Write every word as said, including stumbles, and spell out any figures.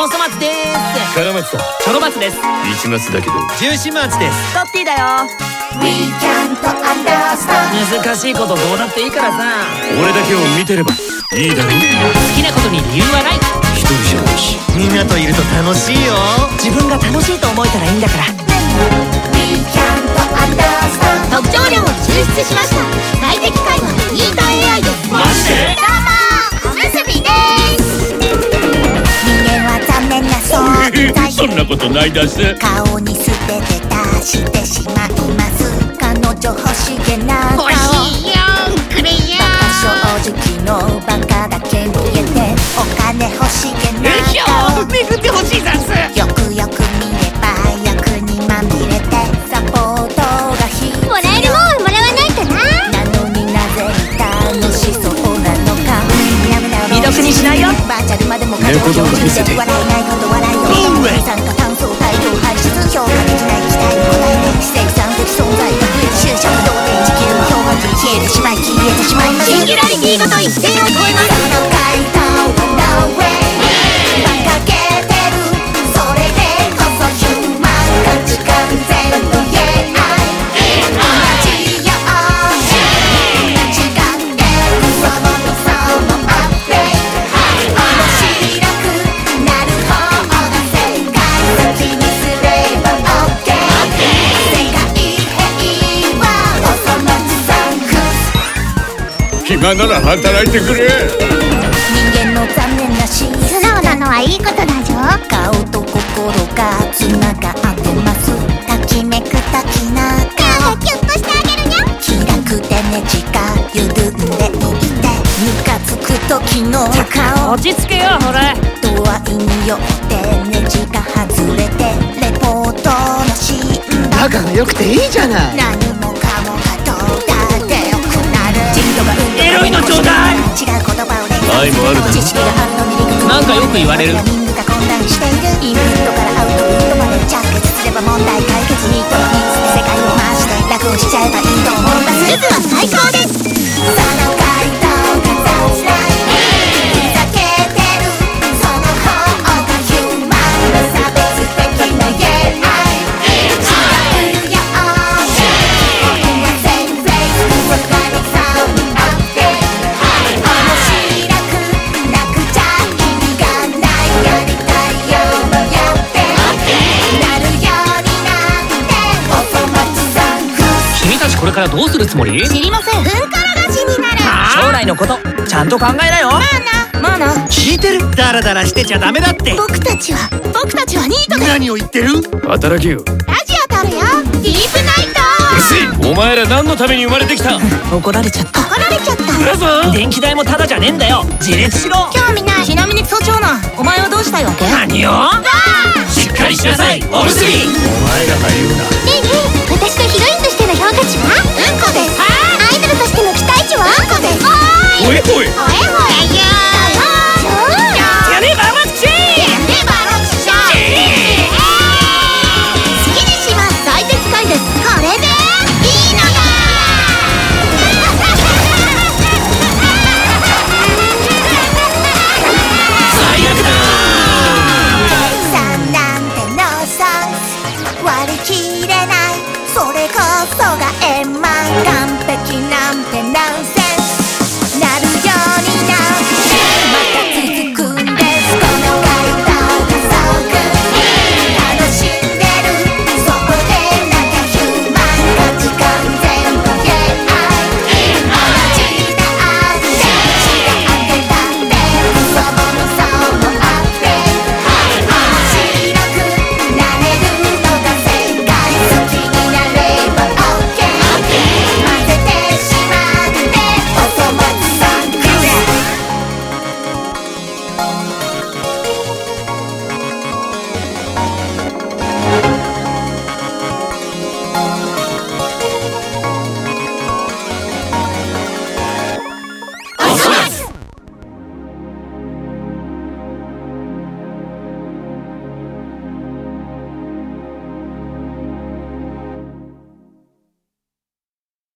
細松でーす。 カラマツだ。 チョロ松です。 一松だけど重心松です。 トッティだよ。 We can't understand。 難しいことどうだっていいからさ、 俺だけを見てればいいだろう。 好きなことに理由はない。 一人じゃないし、 みんなといると楽しいよ。 自分が楽しいと思えたらいいんだから。 We can't understand。 特徴量を抽出しました。最適解はイータ エーアイ です。 マジで？ どうもおむすびです。人間は残念な存在。 そんなことないだす。 顔に捨てて出してしまいます。彼女欲しげな顔。欲しいよくれよ。バカ正直のバカだけ見えて、お金欲しげな顔。 めぐってほしいざんす。 よくよく見れば役にまみれて、サポートが必要。もらえるもんもらわないとな。なのになぜ楽しそうなのか。 未読にしないよ。 バーチャルまでも過剰標準で笑えないこと笑いを。二酸化炭素大量排出。評価できない期待に応えて生産的存在が増え、就職同点地球の氷河期消えてしまい消えてしまいます。シンギュラリティごと一線を越えます。その回答は No way。 馬鹿げてる。それでこそヒューマン。価値観全部 エーアイ。 同じよ間違ってる。その予想のアップデート。面白くなる方が正解。先にすれば OK。 世界平和おそ松さんクス。 暇なら働いてくれ。 人間の残念なし素直なのはいいことだぞ。顔と心がつながってます。ときめく時の顔キュッとしてあげるにゃ。気楽でねじが緩んでいて、ムカつく時の顔。 落ち着けよほら。 度合いによってネジが外れて、レポートのシーンだ。 仲が良くていいじゃない。 何もかもがどうだってよくなる。人度が運動エロいのちょうだい。 違う言葉を連愛もあるだろう。 知識があるのに理屈なんかよく言われる。 プログラミングが混乱している。インプットからアウトプットまで着決すれば問題解決。ニートのニーズで世界を回して楽をしちゃえばいいと思います。実は最高です。その回答が雑ない。ふざけてる。その方がヒューマン。無差別的な エーアイ。 違うよみんな全フェイス。そこにサウンドアップデート。面白くなくちゃ意味がない。やりたいようにやってなるようになって。おそ松さんクス。 君たちこれからどうするつもり？ 知りません。ふんからがしになる。 将来のことちゃんと考えなよ。 まあなまあな。 聞いてる。ダラダラしてちゃダメだって。 僕たちは僕たちはニートで何を言ってる？ 働けよ。 ラジオ撮るよ。ディープナイト。 うるせえ。お前ら何のために生まれてきた？ 怒られちゃった。 怒られちゃった。 だぞ。 電気代もタダじゃねえんだよ。自立しろ。 興味ない。ちなみにクソ長男、お前はどうしたいわけ？ 何よ。しっかりしなさいおむすび。 お前らが言うな。 ねえねえ、私のヒロインとしての評価値は？うんこです。アイドルとしての期待値は？うんこです。 おいおい。 おえ